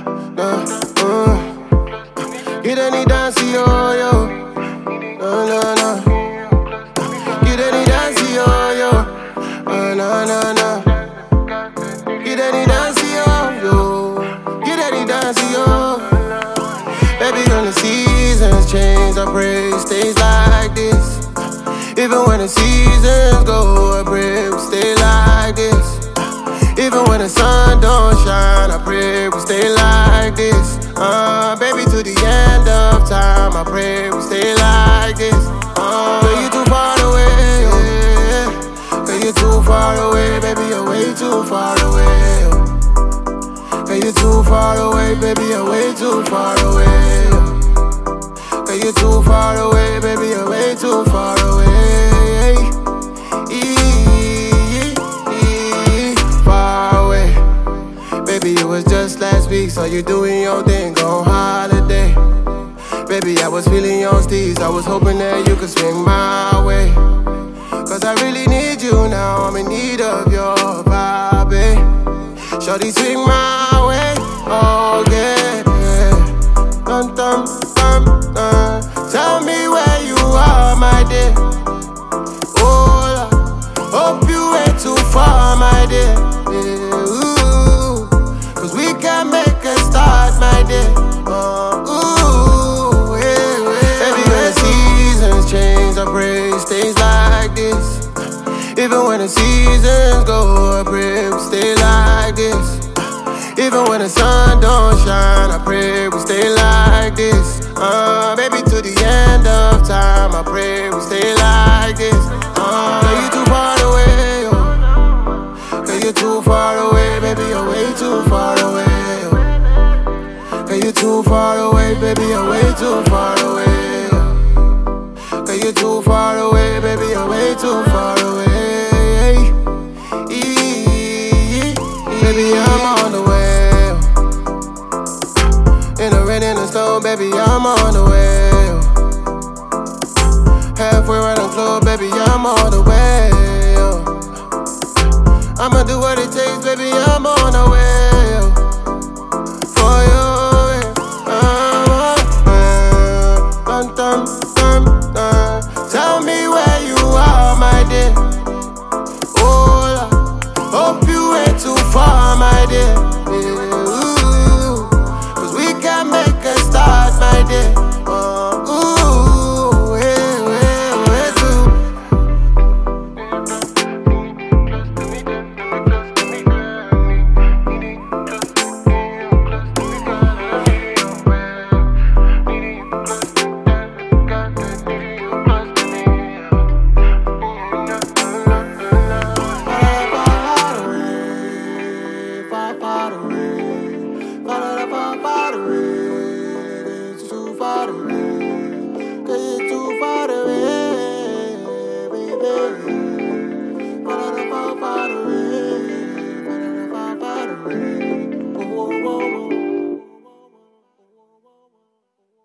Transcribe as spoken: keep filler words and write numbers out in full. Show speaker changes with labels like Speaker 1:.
Speaker 1: no, uh. Get any dance, yo, yo. No, no, no. Get any dance, yo, yo. Uh, no, no, no. Get any dance, yo, yo. Get any dance, yo. Baby, when the seasons change, I pray it stays like this. Even when the seasons go, I pray we stay like this. Even when the sun don't shine, I pray we stay like this. Uh, baby, to the end of time, I pray we stay like this. Uh, girl, you too far away, yeah. Girl, you too far away, baby, you're way too far away. Girl, you too far away, baby, you're way too far away. Girl, you too far away, baby, you're way too far away. Baby, it was just last week, so you doing your thing on holiday. Baby, I was feeling your steez, I was hoping that you could swing my way. Cause I really need you now, I'm in need of your vibe, eh. Shorty, swing my way, oh yeah, yeah. Dun, dun, dun, dun. Tell me where you are, my dear. Oh, hope you ain't too far, my dear, yeah. We can make a start, my dear. Uh, ooh, yeah, yeah. Baby, when the seasons change, I pray it stays like this. Even when the seasons go, I pray we stay like this. Even when the sun don't shine, I pray we stay like this. Uh, baby, to the end of time, I pray we stay like this. Uh, girl, you too far away, oh. Girl, you too far away, baby, you're way too far away. Girl, you too far away, baby, you're way too far away. Girl, you too far away, baby, you're way too far away.